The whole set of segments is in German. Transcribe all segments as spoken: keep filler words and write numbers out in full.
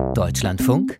Deutschlandfunk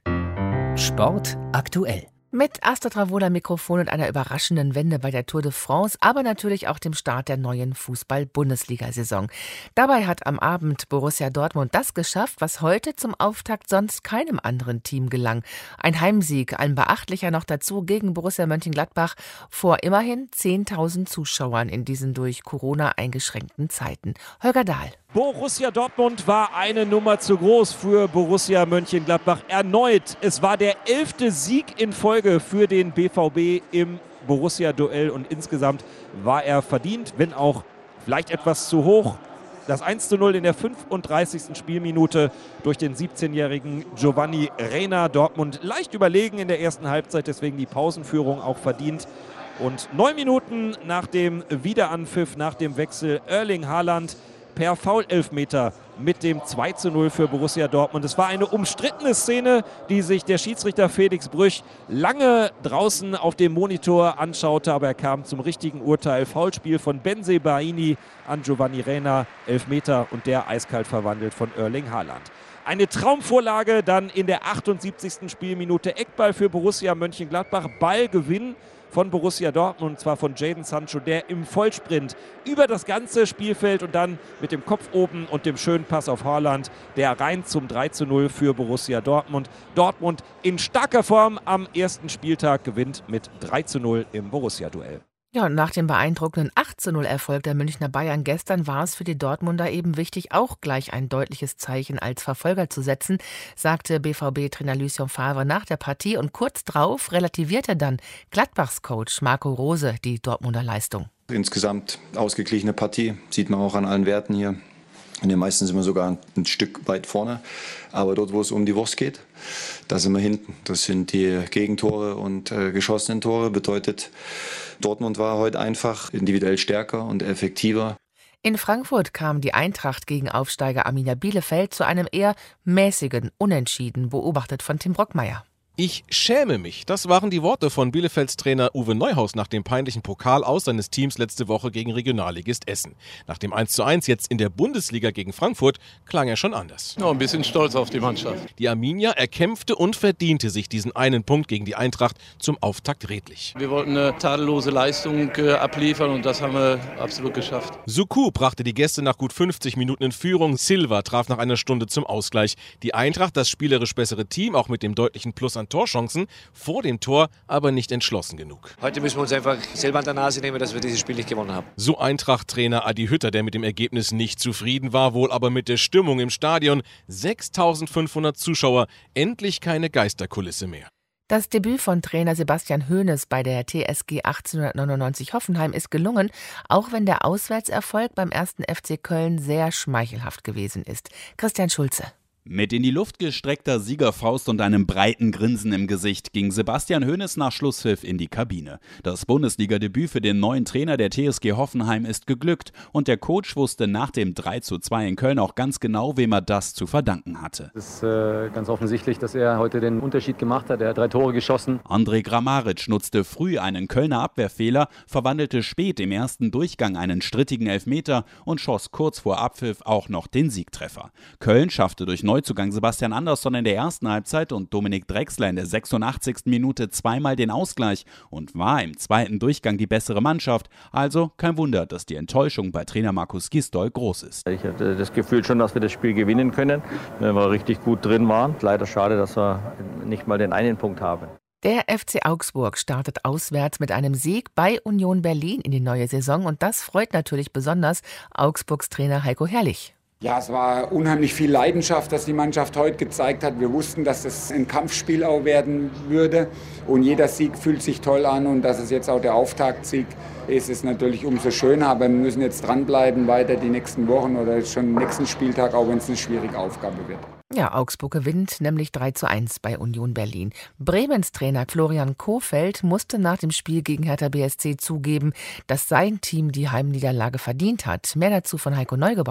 Sport aktuell. Mit Astrid Ravola Mikrofon und einer überraschenden Wende bei der Tour de France, aber natürlich auch dem Start der neuen Fußball-Bundesliga-Saison. Dabei hat am Abend Borussia Dortmund das geschafft, was heute zum Auftakt sonst keinem anderen Team gelang. Ein Heimsieg, ein beachtlicher noch dazu gegen Borussia Mönchengladbach vor immerhin zehntausend Zuschauern in diesen durch Corona eingeschränkten Zeiten. Holger Dahl. Borussia Dortmund war eine Nummer zu groß für Borussia Mönchengladbach. Erneut, es war der elfte Sieg in Folge für den B V B im Borussia-Duell und insgesamt war er verdient, wenn auch vielleicht etwas zu hoch. Das eins zu null in der fünfunddreißigsten Spielminute durch den siebzehnjährigen Giovanni Reyna. Dortmund leicht überlegen in der ersten Halbzeit, deswegen die Pausenführung auch verdient. Und neun Minuten nach dem Wiederanpfiff, nach dem Wechsel Erling Haaland per Foul-Elfmeter mit dem zwei zu null für Borussia Dortmund. Es war eine umstrittene Szene, die sich der Schiedsrichter Felix Brüch lange draußen auf dem Monitor anschaute, aber er kam zum richtigen Urteil. Foulspiel von Bensebaini an Giovanni Reyna, Elfmeter und der eiskalt verwandelt von Erling Haaland. Eine Traumvorlage dann in der achtundsiebzigsten Spielminute. Eckball für Borussia Mönchengladbach, Ballgewinn von Borussia Dortmund, und zwar von Jadon Sancho, der im Vollsprint über das ganze Spielfeld und dann mit dem Kopf oben und dem schönen Pass auf Haaland, der rein zum drei zu null für Borussia Dortmund. Dortmund in starker Form am ersten Spieltag gewinnt mit drei zu null im Borussia-Duell. Ja, und nach dem beeindruckenden acht zu null Erfolg der Münchner Bayern gestern war es für die Dortmunder eben wichtig, auch gleich ein deutliches Zeichen als Verfolger zu setzen, sagte B V B-Trainer Lucien Favre nach der Partie. Und kurz drauf relativierte dann Gladbachs Coach Marco Rose die Dortmunder Leistung. Insgesamt ausgeglichene Partie, sieht man auch an allen Werten hier. In den meisten sind wir sogar ein Stück weit vorne. Aber dort, wo es um die Wurst geht, da sind wir hinten. Das sind die Gegentore und äh, geschossenen Tore. Bedeutet, Dortmund war heute einfach individuell stärker und effektiver. In Frankfurt kam die Eintracht gegen Aufsteiger Arminia Bielefeld zu einem eher mäßigen Unentschieden, beobachtet von Tim Brockmeier. Ich schäme mich. Das waren die Worte von Bielefelds Trainer Uwe Neuhaus nach dem peinlichen Pokal-Aus seines Teams letzte Woche gegen Regionalligist Essen. Nach dem eins zu eins jetzt in der Bundesliga gegen Frankfurt klang er schon anders. Ja, ein bisschen stolz auf die Mannschaft. Die Arminia erkämpfte und verdiente sich diesen einen Punkt gegen die Eintracht zum Auftakt redlich. Wir wollten eine tadellose Leistung äh, abliefern und das haben wir absolut geschafft. Suku brachte die Gäste nach gut fünfzig Minuten in Führung. Silva traf nach einer Stunde zum Ausgleich. Die Eintracht, das spielerisch bessere Team, auch mit dem deutlichen Plus an Torchancen, vor dem Tor aber nicht entschlossen genug. Heute müssen wir uns einfach selber an der Nase nehmen, dass wir dieses Spiel nicht gewonnen haben. So Eintracht-Trainer Adi Hütter, der mit dem Ergebnis nicht zufrieden war, wohl aber mit der Stimmung im Stadion. sechstausendfünfhundert Zuschauer, endlich keine Geisterkulisse mehr. Das Debüt von Trainer Sebastian Hoeneß bei der T S G achtzehnhundertneunundneunzig Hoffenheim ist gelungen, auch wenn der Auswärtserfolg beim ersten F C Köln sehr schmeichelhaft gewesen ist. Christian Schulze. Mit in die Luft gestreckter Siegerfaust und einem breiten Grinsen im Gesicht ging Sebastian Hoeneß nach Schlusspfiff in die Kabine. Das Bundesliga-Debüt für den neuen Trainer der T S G Hoffenheim ist geglückt und der Coach wusste nach dem drei zu zwei in Köln auch ganz genau, wem er das zu verdanken hatte. Es ist äh, ganz offensichtlich, dass er heute den Unterschied gemacht hat. Er hat drei Tore geschossen. André Kramaric nutzte früh einen Kölner Abwehrfehler, verwandelte spät im ersten Durchgang einen strittigen Elfmeter und schoss kurz vor Abpfiff auch noch den Siegtreffer. Köln schaffte durch Neuzugang Sebastian Andersson in der ersten Halbzeit und Dominik Drexler in der sechsundachtzigsten Minute zweimal den Ausgleich und war im zweiten Durchgang die bessere Mannschaft. Also kein Wunder, dass die Enttäuschung bei Trainer Markus Gisdol groß ist. Ich hatte das Gefühl schon, dass wir das Spiel gewinnen können, wenn wir richtig gut drin waren. Leider schade, dass wir nicht mal den einen Punkt haben. Der F C Augsburg startet auswärts mit einem Sieg bei Union Berlin in die neue Saison und das freut natürlich besonders Augsburgs Trainer Heiko Herrlich. Ja, es war unheimlich viel Leidenschaft, das die Mannschaft heute gezeigt hat. Wir wussten, dass es ein Kampfspiel auch werden würde. Und jeder Sieg fühlt sich toll an. Und dass es jetzt auch der Auftaktsieg ist, ist natürlich umso schöner. Aber wir müssen jetzt dranbleiben, weiter die nächsten Wochen oder schon den nächsten Spieltag, auch wenn es eine schwierige Aufgabe wird. Ja, Augsburg gewinnt nämlich drei zu eins bei Union Berlin. Bremens Trainer Florian Kohfeldt musste nach dem Spiel gegen Hertha B S C zugeben, dass sein Team die Heimniederlage verdient hat. Mehr dazu von Heiko Neugebauer.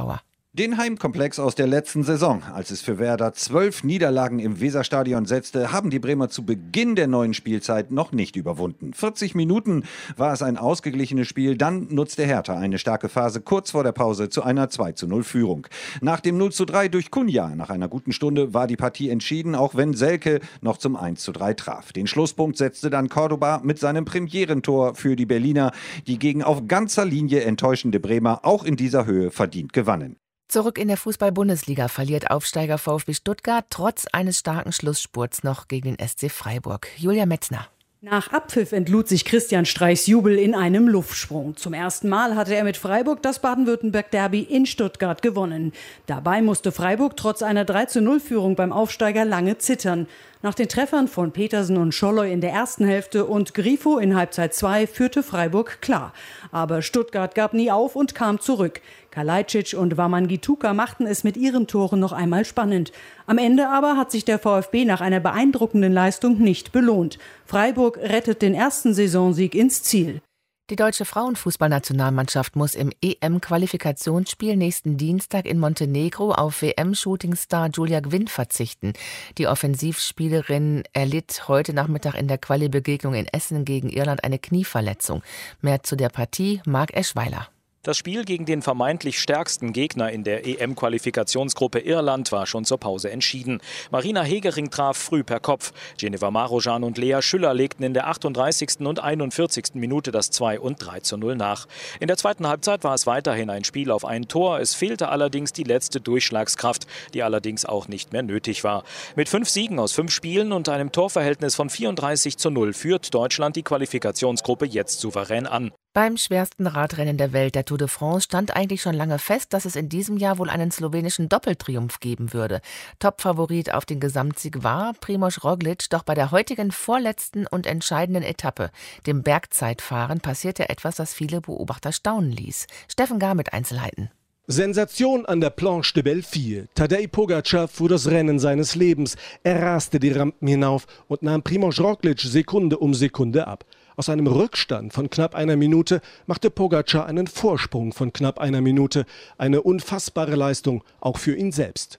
Den Heimkomplex aus der letzten Saison. Als es für Werder zwölf Niederlagen im Weserstadion setzte, haben die Bremer zu Beginn der neuen Spielzeit noch nicht überwunden. vierzig Minuten war es ein ausgeglichenes Spiel, dann nutzte Hertha eine starke Phase kurz vor der Pause zu einer zwei zu null Führung. Nach dem null zu drei durch Cunha nach einer guten Stunde war die Partie entschieden, auch wenn Selke noch zum eins zu drei traf. Den Schlusspunkt setzte dann Cordoba mit seinem Premierentor für die Berliner, die gegen auf ganzer Linie enttäuschende Bremer auch in dieser Höhe verdient gewannen. Zurück in der Fußball-Bundesliga verliert Aufsteiger VfB Stuttgart trotz eines starken Schlussspurts noch gegen den S C Freiburg. Julia Metzner. Nach Abpfiff entlud sich Christian Streichs Jubel in einem Luftsprung. Zum ersten Mal hatte er mit Freiburg das Baden-Württemberg-Derby in Stuttgart gewonnen. Dabei musste Freiburg trotz einer drei zu null Führung beim Aufsteiger lange zittern. Nach den Treffern von Petersen und Scholloy in der ersten Hälfte und Grifo in Halbzeit zwei führte Freiburg klar. Aber Stuttgart gab nie auf und kam zurück. Kalajdzic und Wamangituka machten es mit ihren Toren noch einmal spannend. Am Ende aber hat sich der VfB nach einer beeindruckenden Leistung nicht belohnt. Freiburg rettet den ersten Saisonsieg ins Ziel. Die deutsche Frauenfußballnationalmannschaft muss im E M-Qualifikationsspiel nächsten Dienstag in Montenegro auf W M-Shootingstar Julia Gwynn verzichten. Die Offensivspielerin erlitt heute Nachmittag in der Quali-Begegnung in Essen gegen Irland eine Knieverletzung. Mehr zu der Partie Marc Eschweiler. Das Spiel gegen den vermeintlich stärksten Gegner in der E M-Qualifikationsgruppe Irland war schon zur Pause entschieden. Marina Hegering traf früh per Kopf. Geneva Marojan und Lea Schüller legten in der achtunddreißigsten und einundvierzigsten Minute das zwei und drei zu null nach. In der zweiten Halbzeit war es weiterhin ein Spiel auf ein Tor. Es fehlte allerdings die letzte Durchschlagskraft, die allerdings auch nicht mehr nötig war. Mit fünf Siegen aus fünf Spielen und einem Torverhältnis von vierunddreißig zu null führt Deutschland die Qualifikationsgruppe jetzt souverän an. Beim schwersten Radrennen der Welt, der Tour de France, stand eigentlich schon lange fest, dass es in diesem Jahr wohl einen slowenischen Doppeltriumph geben würde. Topfavorit auf den Gesamtsieg war Primož Roglič, doch bei der heutigen vorletzten und entscheidenden Etappe, dem Bergzeitfahren, passierte etwas, das viele Beobachter staunen ließ. Steffen Gar mit Einzelheiten. Sensation an der Planche de Belleville. Tadej Pogačar fuhr das Rennen seines Lebens. Er raste die Rampen hinauf und nahm Primož Roglič Sekunde um Sekunde ab. Aus einem Rückstand von knapp einer Minute machte Pogačar einen Vorsprung von knapp einer Minute. Eine unfassbare Leistung, auch für ihn selbst.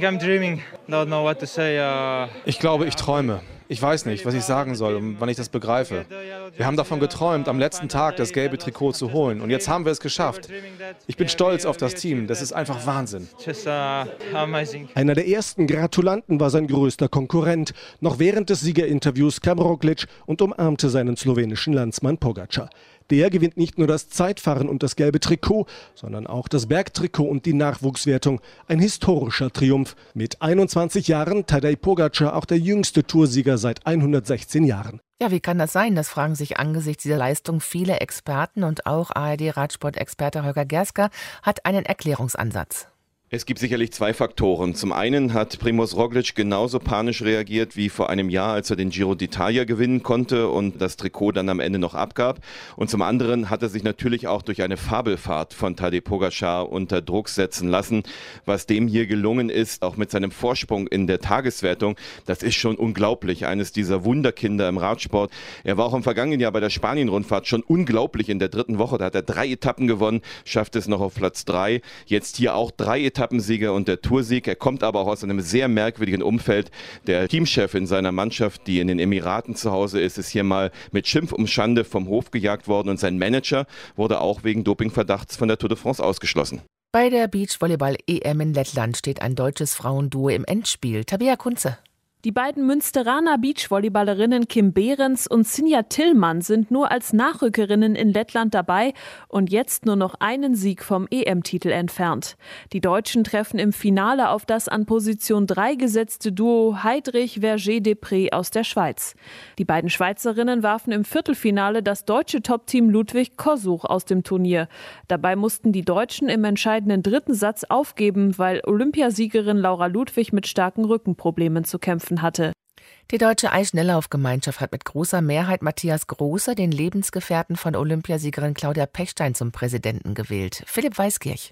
Ich glaube, ich träume. Ich weiß nicht, was ich sagen soll und wann ich das begreife. Wir haben davon geträumt, am letzten Tag das gelbe Trikot zu holen. Und jetzt haben wir es geschafft. Ich bin stolz auf das Team. Das ist einfach Wahnsinn. Einer der ersten Gratulanten war sein größter Konkurrent. Noch während des Siegerinterviews kam Roglič und umarmte seinen slowenischen Landsmann Pogačar. Der gewinnt nicht nur das Zeitfahren und das gelbe Trikot, sondern auch das Bergtrikot und die Nachwuchswertung. Ein historischer Triumph. Mit einundzwanzig Jahren Tadej Pogačar auch der jüngste Toursieger seit hundertsechzehn Jahren. Ja, wie kann das sein? Das fragen sich angesichts dieser Leistung viele Experten und auch A R D-Radsport-Experte Holger Gerska hat einen Erklärungsansatz. Es gibt sicherlich zwei Faktoren. Zum einen hat Primož Roglič genauso panisch reagiert wie vor einem Jahr, als er den Giro d'Italia gewinnen konnte und das Trikot dann am Ende noch abgab. Und zum anderen hat er sich natürlich auch durch eine Fabelfahrt von Tadej Pogačar unter Druck setzen lassen. Was dem hier gelungen ist, auch mit seinem Vorsprung in der Tageswertung, das ist schon unglaublich. Eines dieser Wunderkinder im Radsport. Er war auch im vergangenen Jahr bei der Spanien-Rundfahrt schon unglaublich in der dritten Woche. Da hat er drei Etappen gewonnen, schafft es noch auf Platz drei. Jetzt hier auch drei Etappen. Etappensieger und der Toursieg. Er kommt aber auch aus einem sehr merkwürdigen Umfeld. Der Teamchef in seiner Mannschaft, die in den Emiraten zu Hause ist, ist hier mal mit Schimpf und Schande vom Hof gejagt worden und sein Manager wurde auch wegen Dopingverdachts von der Tour de France ausgeschlossen. Bei der Beachvolleyball-E M in Lettland steht ein deutsches Frauenduo im Endspiel. Tabea Kunze. Die beiden Münsteraner Beachvolleyballerinnen Kim Behrens und Sinja Tillmann sind nur als Nachrückerinnen in Lettland dabei und jetzt nur noch einen Sieg vom E M-Titel entfernt. Die Deutschen treffen im Finale auf das an Position drei gesetzte Duo Heidrich-Verger-Depré aus der Schweiz. Die beiden Schweizerinnen warfen im Viertelfinale das deutsche Topteam Ludwig Kossuch aus dem Turnier. Dabei mussten die Deutschen im entscheidenden dritten Satz aufgeben, weil Olympiasiegerin Laura Ludwig mit starken Rückenproblemen zu kämpfen hatte. Die Deutsche Eisschnelllaufgemeinschaft hat mit großer Mehrheit Matthias Große, den Lebensgefährten von Olympiasiegerin Claudia Pechstein, zum Präsidenten gewählt. Philipp Weiskirch.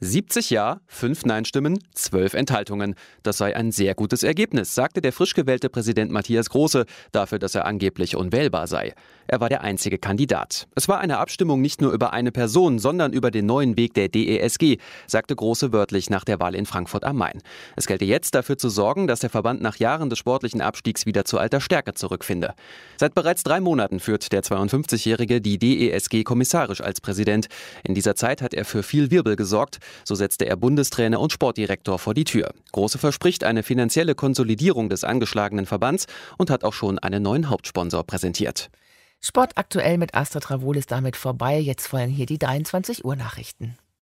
siebzig Ja, fünf Nein-Stimmen, zwölf Enthaltungen. Das sei ein sehr gutes Ergebnis, sagte der frisch gewählte Präsident Matthias Große, dafür, dass er angeblich unwählbar sei. Er war der einzige Kandidat. Es war eine Abstimmung nicht nur über eine Person, sondern über den neuen Weg der D E S G, sagte Große wörtlich nach der Wahl in Frankfurt am Main. Es gelte jetzt dafür zu sorgen, dass der Verband nach Jahren des sportlichen Abstiegs wieder zu alter Stärke zurückfinde. Seit bereits drei Monaten führt der zweiundfünfzigjährige die D E S G kommissarisch als Präsident. In dieser Zeit hat er für viel Wirbel gesorgt. So setzte er Bundestrainer und Sportdirektor vor die Tür. Große verspricht eine finanzielle Konsolidierung des angeschlagenen Verbands und hat auch schon einen neuen Hauptsponsor präsentiert. Sport aktuell mit Astrid Ravol ist damit vorbei. Jetzt folgen hier die dreiundzwanzig Uhr Nachrichten.